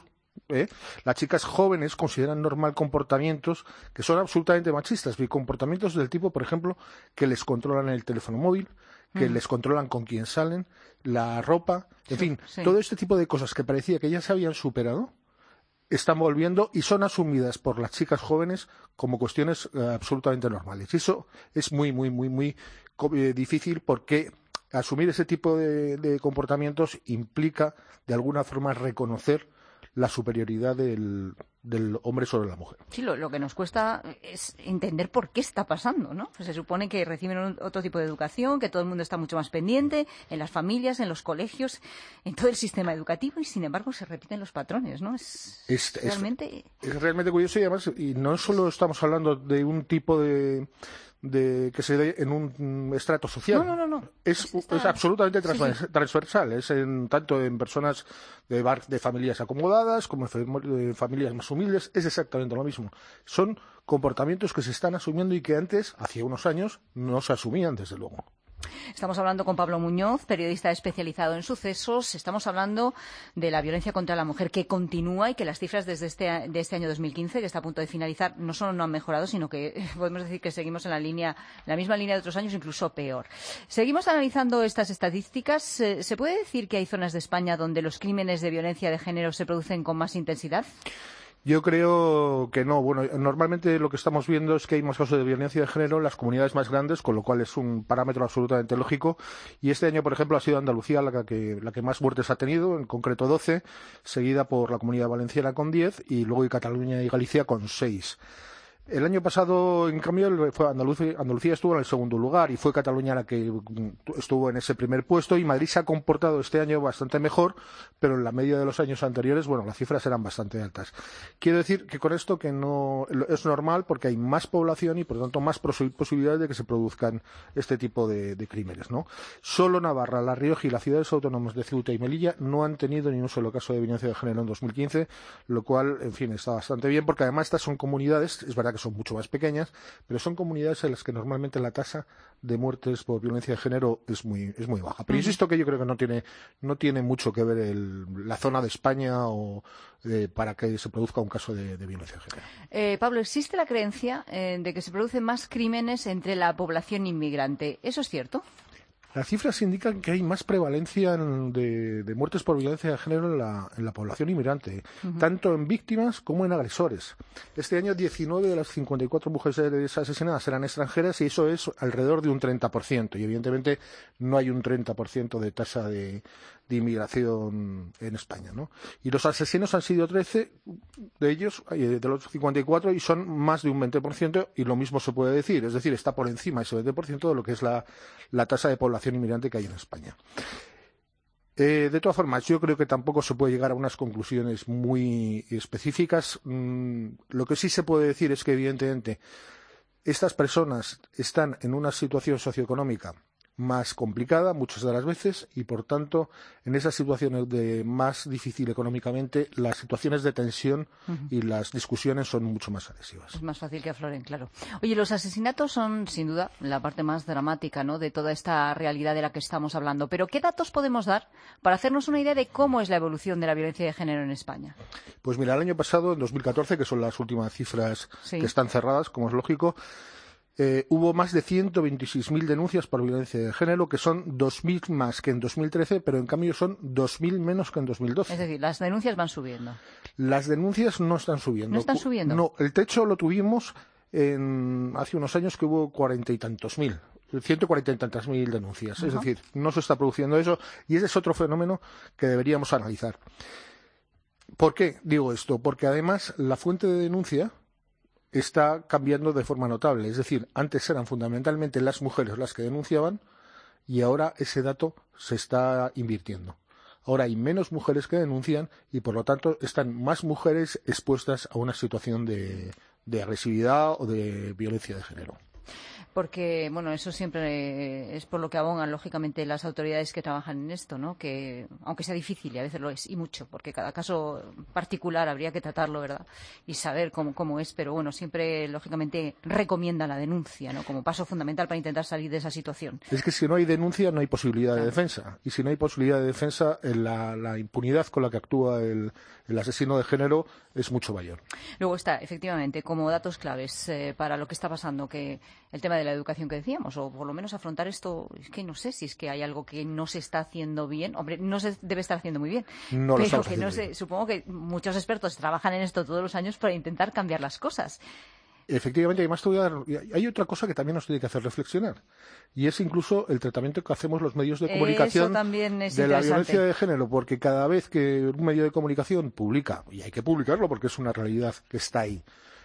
las chicas jóvenes consideran normal comportamientos que son absolutamente machistas, y comportamientos del tipo, por ejemplo, que les controlan el teléfono móvil, que les controlan con quién salen, la ropa, en fin, todo este tipo de cosas que parecía que ya se habían superado, están volviendo y son asumidas por las chicas jóvenes como cuestiones absolutamente normales. Y eso es muy, muy, muy, muy difícil, porque asumir ese tipo de comportamientos implica, de alguna forma, reconocer la superioridad del hombre sobre la mujer. Sí, lo que nos cuesta es entender por qué está pasando, ¿no? Pues se supone que reciben otro tipo de educación, que todo el mundo está mucho más pendiente, en las familias, en los colegios, en todo el sistema educativo, y sin embargo se repiten los patrones, ¿no? Es realmente curioso, y además, y no solo estamos hablando de un tipo de que se dé en un estrato social. No. Es absolutamente transversal. Es tanto en personas de familias acomodadas como en familias más humildes. Es exactamente lo mismo. Son comportamientos que se están asumiendo y que antes, hace unos años, no se asumían, desde luego. Estamos hablando con Pablo Muñoz, periodista especializado en sucesos. Estamos hablando de la violencia contra la mujer, que continúa, y que las cifras de este año 2015, que está a punto de finalizar, no solo no han mejorado, sino que podemos decir que seguimos en la misma línea de otros años, incluso peor. Seguimos analizando estas estadísticas. ¿Se puede decir que hay zonas de España donde los crímenes de violencia de género se producen con más intensidad? Yo creo que no. Bueno, normalmente lo que estamos viendo es que hay más casos de violencia de género en las comunidades más grandes, con lo cual es un parámetro absolutamente lógico. Y este año, por ejemplo, ha sido Andalucía la que más muertes ha tenido, en concreto 12, seguida por la Comunidad Valenciana con 10, y luego Cataluña y Galicia con 6. El año pasado, en cambio, Andalucía estuvo en el segundo lugar y fue Cataluña la que estuvo en ese primer puesto, y Madrid se ha comportado este año bastante mejor, pero en la media de los años anteriores, bueno, las cifras eran bastante altas. Quiero decir que con esto que no es normal, porque hay más población y, por lo tanto, más posibilidades de que se produzcan este tipo de crímenes, ¿no? Solo Navarra, La Rioja y las ciudades autónomas de Ceuta y Melilla no han tenido ni un solo caso de violencia de género en 2015, lo cual, en fin, está bastante bien, porque además estas son comunidades, es verdad que son mucho más pequeñas, pero son comunidades en las que normalmente la tasa de muertes por violencia de género es muy baja. Pero insisto que yo creo que no tiene mucho que ver la zona de España para que se produzca un caso de violencia de género. Pablo, existe la creencia de que se producen más crímenes entre la población inmigrante. ¿Eso es cierto? Las cifras indican que hay más prevalencia de muertes por violencia de género en la población inmigrante, tanto en víctimas como en agresores. Este año 19 de las 54 mujeres asesinadas eran extranjeras, y eso es alrededor de un 30%. Y evidentemente no hay un 30% de tasa de inmigración en España, ¿no? Y los asesinos han sido 13 de ellos, de los 54, y son más de un 20%, y lo mismo se puede decir, es decir, está por encima ese 20% de lo que es la tasa de población inmigrante que hay en España. De todas formas, yo creo que tampoco se puede llegar a unas conclusiones muy específicas. Lo que sí se puede decir es que, evidentemente, estas personas están en una situación socioeconómica más complicada muchas de las veces, y por tanto en esas situaciones de más difícil económicamente, las situaciones de tensión y las discusiones son mucho más agresivas. Es más fácil que afloren, claro. Oye, los asesinatos son sin duda la parte más dramática, ¿no?, de toda esta realidad de la que estamos hablando, pero ¿qué datos podemos dar para hacernos una idea de cómo es la evolución de la violencia de género en España? Pues mira, el año pasado, en 2014, que son las últimas cifras que están cerradas, como es lógico, hubo más de 126.000 denuncias por violencia de género, que son 2.000 más que en 2013, pero en cambio son 2.000 menos que en 2012. Es decir, las denuncias van subiendo. Las denuncias no están subiendo. ¿No están subiendo? No, el techo lo tuvimos hace unos años, que hubo 140 y tantos mil denuncias. Es decir, no se está produciendo eso, y ese es otro fenómeno que deberíamos analizar. ¿Por qué digo esto? Porque además la fuente de denuncia está cambiando de forma notable. Es decir, antes eran fundamentalmente las mujeres las que denunciaban, y ahora ese dato se está invirtiendo. Ahora hay menos mujeres que denuncian, y por lo tanto están más mujeres expuestas a una situación de agresividad o de violencia de género. Porque, bueno, eso siempre es por lo que abogan, lógicamente, las autoridades que trabajan en esto, ¿no? Que, aunque sea difícil, y a veces lo es, y mucho, porque cada caso particular habría que tratarlo, ¿verdad? Y saber cómo es, pero bueno, siempre, lógicamente, recomienda la denuncia, ¿no? Como paso fundamental para intentar salir de esa situación. Es que si no hay denuncia, no hay posibilidad de defensa. Y si no hay posibilidad de defensa, la impunidad con la que actúa el asesino de género es mucho mayor. Luego está, efectivamente, como datos claves para lo que está pasando, que el tema de la educación que decíamos, o por lo menos afrontar esto, es que no sé si es que hay algo que no se está haciendo bien. Hombre, no se debe estar haciendo muy bien, no pero que no sé, supongo que muchos expertos trabajan en esto todos los años para intentar cambiar las cosas. Efectivamente, además hay otra cosa que también nos tiene que hacer reflexionar, y es incluso el tratamiento que hacemos los medios de comunicación de la violencia de género, porque cada vez que un medio de comunicación publica, y hay que publicarlo porque es una realidad que está ahí,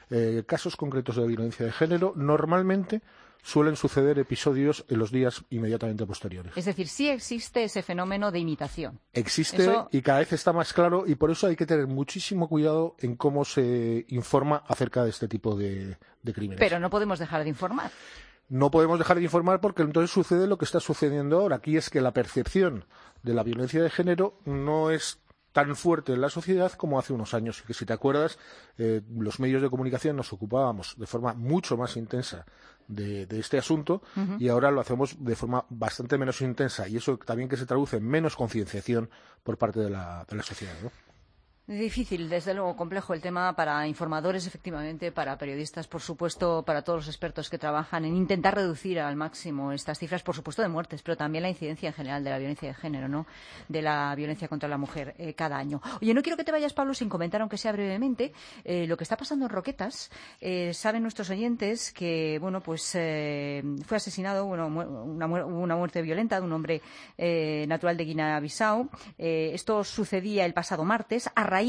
casos concretos de violencia de género, normalmente suelen suceder episodios en los días inmediatamente posteriores. Es decir, sí existe ese fenómeno de imitación. Existe y cada vez está más claro, y por eso hay que tener muchísimo cuidado en cómo se informa acerca de este tipo de crímenes. Pero no podemos dejar de informar. No podemos dejar de informar porque entonces sucede lo que está sucediendo ahora. Aquí es que la percepción de la violencia de género no es tan fuerte en la sociedad como hace unos años. Que si te acuerdas, los medios de comunicación nos ocupábamos de forma mucho más intensa de este asunto, y ahora lo hacemos de forma bastante menos intensa, y eso también que se traduce en menos concienciación por parte de la sociedad, ¿no? Difícil, desde luego, complejo el tema para informadores, efectivamente, para periodistas, por supuesto, para todos los expertos que trabajan en intentar reducir al máximo estas cifras, por supuesto, de muertes, pero también la incidencia en general de la violencia de género, ¿no? De la violencia contra la mujer cada año. Oye, no quiero que te vayas, Pablo, sin comentar, aunque sea brevemente, lo que está pasando en Roquetas. Saben nuestros oyentes que, bueno, pues fue asesinado, bueno, una muerte violenta de un hombre natural de Guinea-Bissau. Esto sucedía el pasado martes. A raíz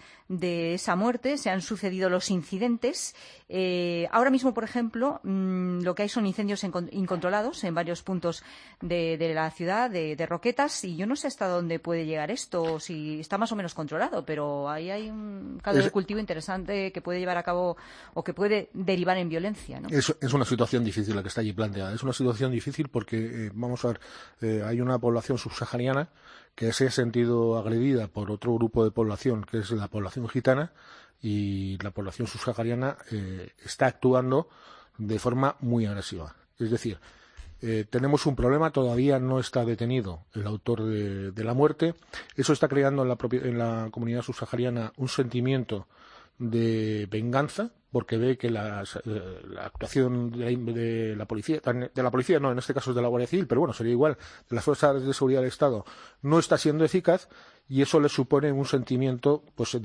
de esa muerte se han sucedido los incidentes. Ahora mismo, por ejemplo, lo que hay son incendios incontrolados en varios puntos de la ciudad de Roquetas, y yo no sé hasta dónde puede llegar esto, si está más o menos controlado, pero ahí hay un caldo de cultivo interesante que puede llevar a cabo o que puede derivar en violencia, ¿no? Es una situación difícil la que está allí planteada. Es una situación difícil porque, vamos a ver, hay una población subsahariana que se ha sentido agredida por otro grupo de población, que es la población gitana, y la población subsahariana está actuando de forma muy agresiva. Es decir, tenemos un problema, todavía no está detenido el autor de la muerte. Eso está creando en la comunidad subsahariana un sentimiento de venganza, porque ve que la actuación de la policía no, en este caso es de la Guardia Civil, pero bueno, sería igual, de las fuerzas de seguridad del Estado, no está siendo eficaz, y eso le supone un sentimiento pues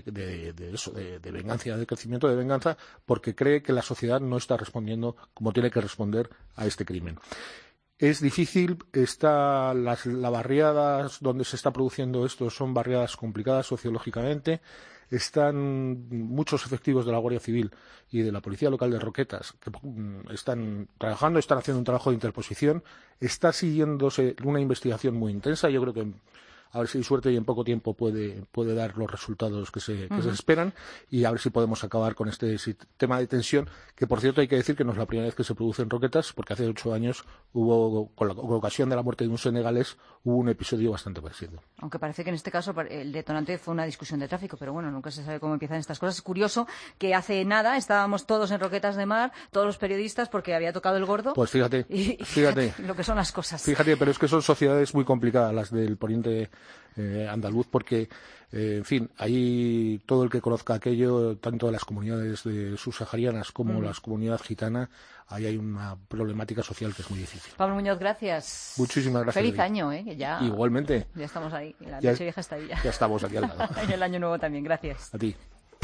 de venganza, de crecimiento de venganza, porque cree que la sociedad no está respondiendo como tiene que responder a este crimen. Es difícil, las barriadas donde se está produciendo esto son barriadas complicadas sociológicamente. Están muchos efectivos de la Guardia Civil y de la Policía Local de Roquetas que están trabajando, están haciendo un trabajo de interposición. Está siguiéndose una investigación muy intensa. Yo creo que, a ver si hay suerte y en poco tiempo puede dar los resultados que se esperan, y a ver si podemos acabar con este tema de tensión, que por cierto hay que decir que no es la primera vez que se produce en Roquetas, porque hace 8 años con ocasión de la muerte de un senegalés, hubo un episodio bastante parecido. Aunque parece que en este caso el detonante fue una discusión de tráfico, pero bueno, nunca se sabe cómo empiezan estas cosas. Es curioso que hace nada estábamos todos en Roquetas de Mar, todos los periodistas, porque había tocado el gordo. Pues fíjate lo que son las cosas. Fíjate, pero es que son sociedades muy complicadas las del poniente andaluz, porque en fin, ahí todo el que conozca aquello, tanto de las comunidades subsaharianas como las comunidades gitanas, ahí hay una problemática social que es muy difícil. Pablo Muñoz, gracias. Muchísimas gracias. Feliz año, que ya. Igualmente. Ya estamos ahí, la noche vieja está ahí ya. Ya estamos aquí al lado. Y el año nuevo también, gracias. A ti.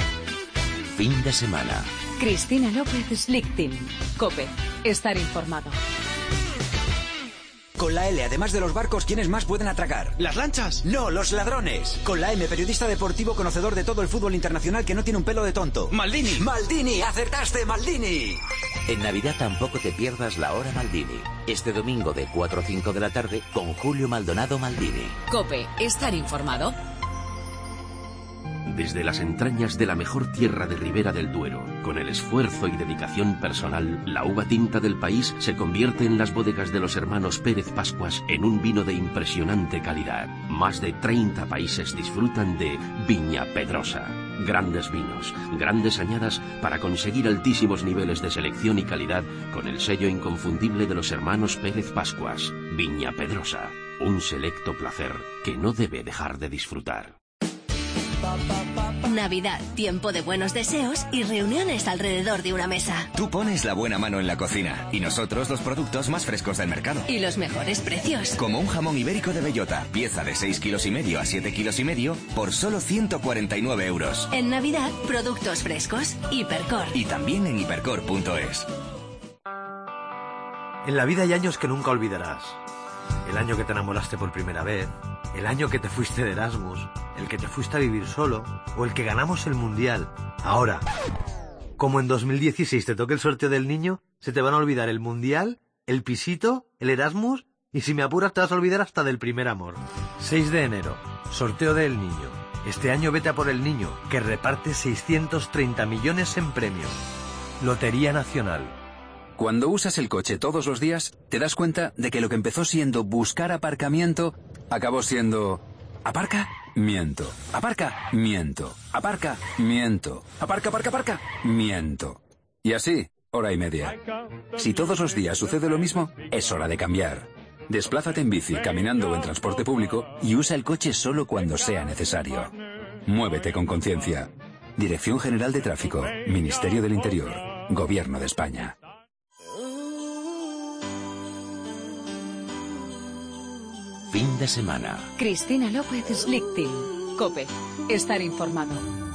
Fin de semana. Cristina López Slichting. COPE. Estar informado. Con la L, además de los barcos, ¿quiénes más pueden atracar? ¿Las lanchas? No, los ladrones. Con la M, periodista deportivo conocedor de todo el fútbol internacional que no tiene un pelo de tonto. ¡Maldini! ¡Maldini! ¡Acertaste, Maldini! En Navidad tampoco te pierdas la hora Maldini. Este domingo de 4 a 5 de la tarde con Julio Maldonado Maldini. COPE. Estar informado. desde las entrañas de la mejor tierra de Ribera del Duero. Con el esfuerzo y dedicación personal, la uva tinta del país se convierte en las bodegas de los hermanos Pérez Pascuas en un vino de impresionante calidad. Más de 30 países disfrutan de Viña Pedrosa. Grandes vinos, grandes añadas para conseguir altísimos niveles de selección y calidad con el sello inconfundible de los hermanos Pérez Pascuas. Viña Pedrosa, un selecto placer que no debe dejar de disfrutar. Navidad, tiempo de buenos deseos y reuniones alrededor de una mesa. Tú pones la buena mano en la cocina y nosotros los productos más frescos del mercado. Y los mejores precios. Como un jamón ibérico de bellota, pieza de 6,5 kilos a 7,5 kilos por solo 149 euros. En Navidad, productos frescos. Hipercor. Y también en hipercor.es. En la vida hay años que nunca olvidarás. El año que te enamoraste por primera vez, el año que te fuiste de Erasmus, el que te fuiste a vivir solo o el que ganamos el Mundial. Ahora, como en 2016 te toque el sorteo del niño, se te van a olvidar el Mundial, el pisito, el Erasmus y si me apuras te vas a olvidar hasta del primer amor. 6 de enero, sorteo del niño. Este año vete a por el niño, que reparte 630 millones en premios. Lotería Nacional. Cuando usas el coche todos los días, te das cuenta de que lo que empezó siendo buscar aparcamiento, acabó siendo... ¿Aparca? Miento. ¿Aparca? Miento. ¿Aparca? Miento. ¿Aparca, aparca, aparca? Miento. Y así, hora y media. Si todos los días sucede lo mismo, es hora de cambiar. Desplázate en bici, caminando o en transporte público y usa el coche solo cuando sea necesario. Muévete con conciencia. Dirección General de Tráfico, Ministerio del Interior, Gobierno de España. Fin de semana. Cristina López Slichting. COPE. Estar informado.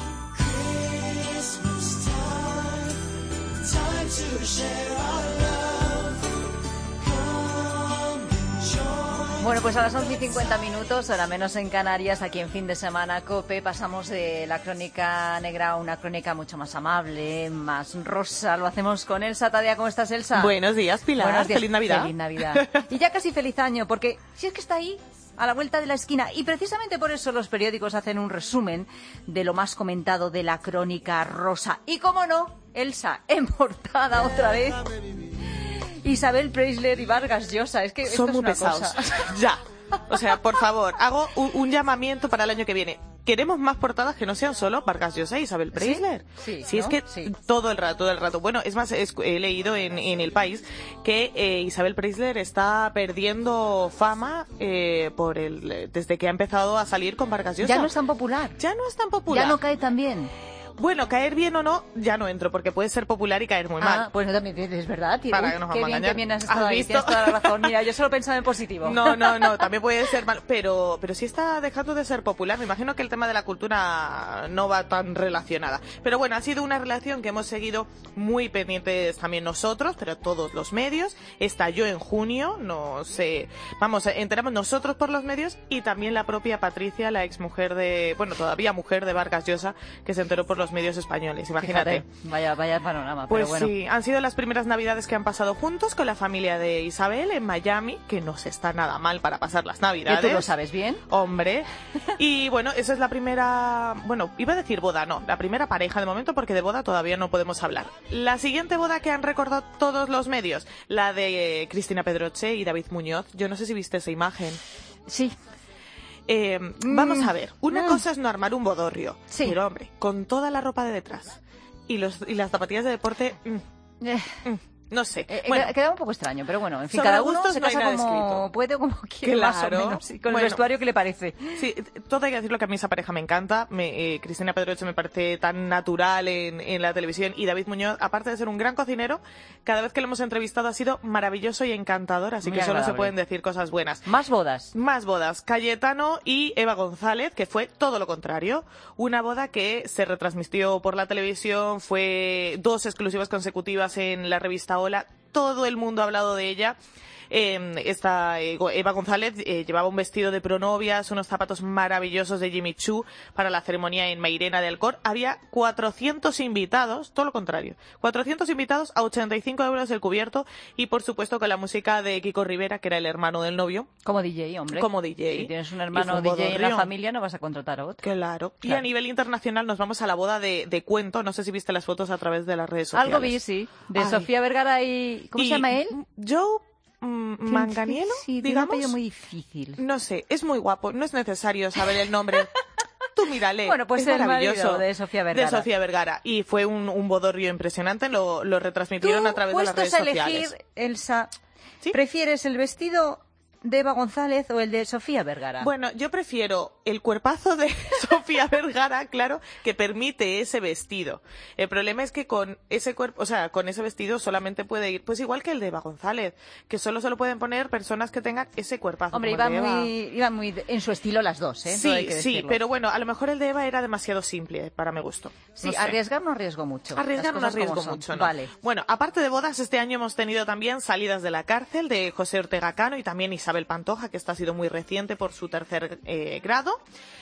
Bueno, pues a las 11:50, hora menos en Canarias, aquí en Fin de Semana COPE, pasamos de la crónica negra a una crónica mucho más amable, más rosa. Lo hacemos con Elsa Tadea. ¿Cómo estás, Elsa? Buenos días, Pilar. Buenos días. Feliz Navidad. Feliz Navidad. Y ya casi feliz año, porque si es que está ahí, a la vuelta de la esquina. Y precisamente por eso los periódicos hacen un resumen de lo más comentado de la crónica rosa. Y cómo no, Elsa, en portada otra vez. Isabel Preisler y Vargas Llosa, es que esto son es muy una pesados. cosa. Ya. O sea, por favor, hago un llamamiento para el año que viene. Queremos más portadas que no sean solo Vargas Llosa y Isabel Preisler. Sí, sí, ¿no? Es que Sí. todo el rato. Bueno, es más, he leído en El País que Isabel Preisler está perdiendo fama desde que ha empezado a salir con Vargas Llosa. Ya no es tan popular. Ya no es tan popular. Ya no cae tan bien. Bueno, caer bien o no, ya no entro, porque puede ser popular y caer muy mal. Pues no, también es verdad. Para que nos qué vamos a bien, engañar. qué bien has estado ¿Has ahí, visto? tienes toda la razón. Mira, yo solo pensaba en positivo. No, también puede ser mal, pero sí está dejando de ser popular. Me imagino que el tema de la cultura no va tan relacionada. Pero bueno, ha sido una relación que hemos seguido muy pendientes también nosotros, pero todos los medios. Estalló en junio, enteramos nosotros por los medios y también la propia Patricia, la exmujer todavía mujer de Vargas Llosa, que se enteró por los medios españoles. Imagínate. Fíjate, vaya panorama, Pues pero bueno. sí, han sido las primeras navidades que han pasado juntos con la familia de Isabel en Miami, que no se está nada mal para pasar las navidades. ¿Que tú lo sabes bien? Hombre. Y bueno, esa es la primera, iba a decir boda, no, la primera pareja de momento, porque de boda todavía no podemos hablar. La siguiente boda que han recordado todos los medios, la de Cristina Pedroche y David Muñoz. Yo no sé si viste esa imagen. Sí. Vamos a ver, una cosa es no armar un bodorrio, pero hombre, con toda la ropa de detrás y las zapatillas de deporte, no sé. Queda un poco extraño, pero bueno, en fin, Sobre cada uno gustos se no hay casa nada como escrito. puede o como quiere, más o menos, y con el vestuario que le parece. Sí, todo hay que decirlo, que a mí esa pareja me encanta. Cristina Pedroche me parece tan natural en la televisión, y David Muñoz, aparte de ser un gran cocinero, cada vez que lo hemos entrevistado ha sido maravilloso y encantador, así Muy que solo agradable. se pueden decir cosas buenas. Más bodas. Más bodas. Cayetano y Eva González, que fue todo lo contrario. Una boda que se retransmitió por la televisión, fue 2 exclusivas consecutivas en la revista Hola. Todo el mundo ha hablado de ella. Eva González llevaba un vestido de pronovias, unos zapatos maravillosos de Jimmy Choo para la ceremonia en Mairena de Alcor. Había 400 invitados, todo lo contrario, 400 invitados a 85 euros el cubierto, y por supuesto con la música de Kiko Rivera, que era el hermano del novio. Como DJ, hombre. Como DJ. Si tienes un hermano DJ en la familia, no vas a contratar a otro. Claro. Y a nivel internacional nos vamos a la boda de Cuento. No sé si viste las fotos a través de las redes sociales. Algo vi, sí. De Sofía Vergara y... ¿Cómo se llama él? Joe Manganiello, sí, digamos. Un apellido muy difícil. No sé, es muy guapo. No es necesario saber el nombre. Tú mírale. Bueno, pues es el maravilloso. de Sofía Vergara. De Sofía Vergara. Y fue un bodorrio impresionante. Lo retransmitieron a través de las redes sociales. Puestos a elegir, Elsa, ¿prefieres el vestido de Eva González o el de Sofía Vergara? Bueno, yo prefiero el cuerpazo de Sofía Vergara, claro, que permite ese vestido. El problema es que con ese cuerpo, o sea, con ese vestido solamente puede ir, pues igual que el de Eva González, que solo se lo pueden poner personas que tengan ese cuerpazo. Hombre, iban muy en su estilo las dos, ¿eh? Sí, pero bueno, a lo mejor el de Eva era demasiado simple para mi gusto. Sí, no sé. Arriesgar no arriesgo mucho. Arriesgar no arriesgo mucho, ¿no? Vale. Bueno, aparte de bodas, este año hemos tenido también salidas de la cárcel de José Ortega Cano y también Isabel Pantoja, que esta ha sido muy reciente por su tercer grado.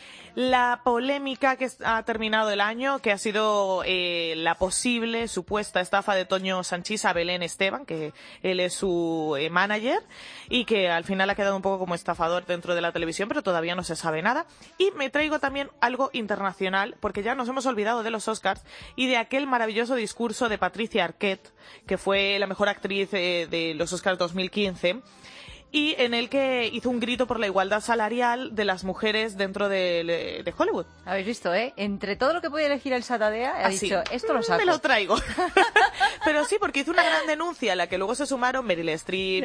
La polémica que ha terminado el año, que ha sido la posible supuesta estafa de Toño Sanchís a Belén Esteban, que él es su manager, y que al final ha quedado un poco como estafador dentro de la televisión, pero todavía no se sabe nada. Y me traigo también algo internacional, porque ya nos hemos olvidado de los Oscars y de aquel maravilloso discurso de Patricia Arquette, que fue la mejor actriz de los Oscars 2015. Y en el que hizo un grito por la igualdad salarial de las mujeres dentro de Hollywood. Habéis visto, ¿eh? Entre todo lo que podía elegir el Tadea, ha dicho, esto lo saco. Me lo traigo. Pero sí, porque hizo una gran denuncia a la que luego se sumaron Meryl Streep,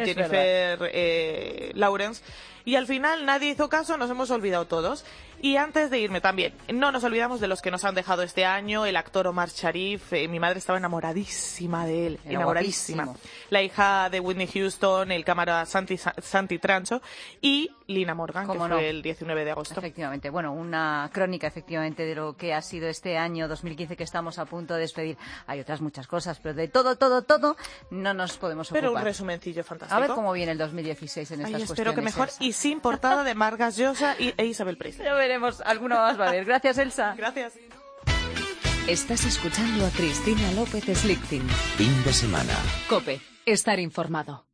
Jennifer Lawrence, y al final nadie hizo caso, nos hemos olvidado todos. Y antes de irme también, no nos olvidamos de los que nos han dejado este año, el actor Omar Sharif, mi madre estaba enamoradísima de él, enamoradísima. La hija de Whitney Houston, el cámara Santi Trancho y Lina Morgan, que fue el 19 de agosto. Efectivamente, bueno, una crónica efectivamente de lo que ha sido este año 2015 que estamos a punto de despedir. Hay otras muchas cosas, pero de todo no nos podemos ocupar. Pero un resumencillo fantástico. A ver cómo viene el 2016 en estas cuestiones. Espero que mejor, y sin portada de Vargas Llosa e Isabel Presley. Ya veremos, alguna más va a haber. Gracias, Elsa. Gracias. Estás escuchando a Cristina López Slichting. Fin de semana. COPE. Estar informado.